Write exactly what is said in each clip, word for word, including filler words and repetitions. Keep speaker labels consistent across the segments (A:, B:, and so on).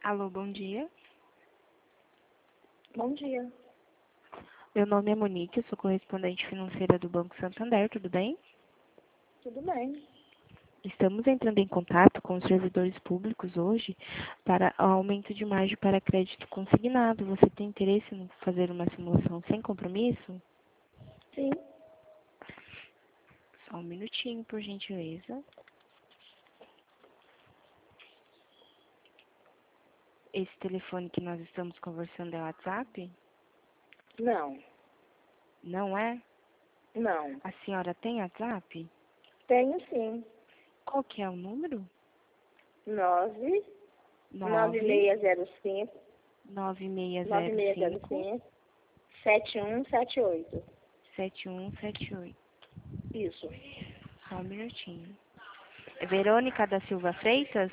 A: Alô, bom dia.
B: Bom dia.
A: Meu nome é Monique, eu sou correspondente financeira do Banco Santander, tudo bem?
B: Tudo bem?
A: Estamos entrando em contato com os servidores públicos hoje para o aumento de margem para crédito consignado. Você tem interesse em fazer uma simulação sem compromisso?
B: Sim.
A: Só um minutinho, por gentileza. Esse telefone que nós estamos conversando é o WhatsApp?
B: Não.
A: Não é?
B: Não.
A: A senhora tem WhatsApp?
B: Tenho sim.
A: Qual que é o número?
B: Nove nove
A: Nove
B: seis zero cinco
A: nove seis
B: nove
A: zero
B: seis zero
A: cinco
B: cinco sete um sete oito.
A: sete um sete oito.
B: Isso.
A: Só um minutinho. É Verônica da Silva Freitas?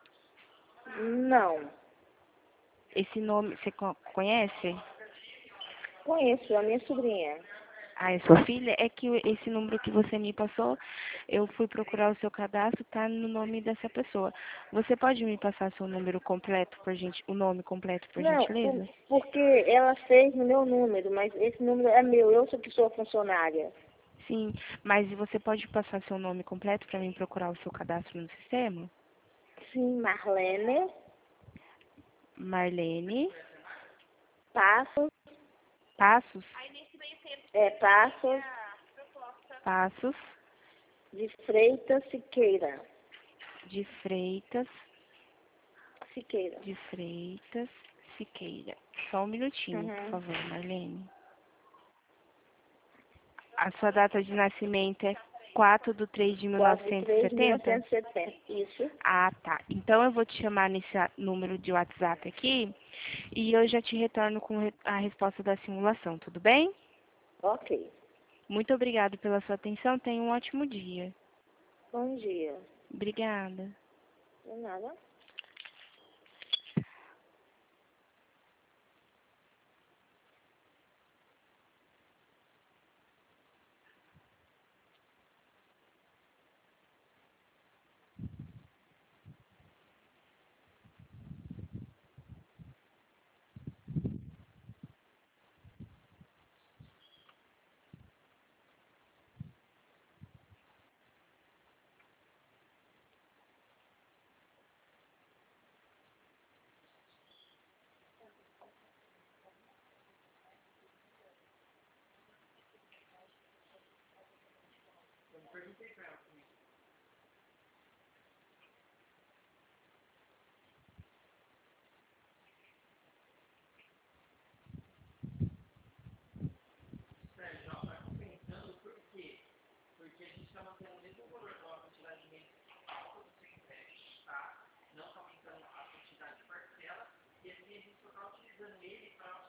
B: Não.
A: Esse nome você co- conhece?
B: Conheço a minha sobrinha.
A: Ah, é sua filha? É que esse número que você me passou, eu fui procurar o seu cadastro, tá no nome dessa pessoa. Você pode me passar seu número completo, por gente, o nome completo, por
B: Não, por-
A: gentileza?
B: porque ela fez no meu número, mas esse número é meu. Eu sou que sou funcionária.
A: Sim, mas você pode passar seu nome completo para mim procurar o seu cadastro no sistema?
B: Sim, Marlene
A: Marlene
B: Passos.
A: Passos,
B: É Passos
A: Passos
B: de Freitas Siqueira.
A: de Freitas,
B: Siqueira.
A: de Freitas Siqueira. Só um minutinho, por
B: Uhum.
A: favor, Marlene. A sua data de nascimento é quatro de três de mil
B: quatro de
A: novecentos e
B: três de mil
A: setenta?
B: novecentos e setenta. Isso.
A: Ah, tá. Então eu vou te chamar nesse a- número de WhatsApp aqui e eu já te retorno com re- a resposta da simulação, tudo bem?
B: Ok.
A: Muito obrigada pela sua atenção. Tenha um ótimo dia.
B: Bom dia.
A: Obrigada.
B: De nada.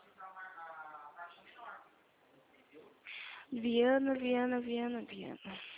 A: Viana, Viana, Viana, Viana.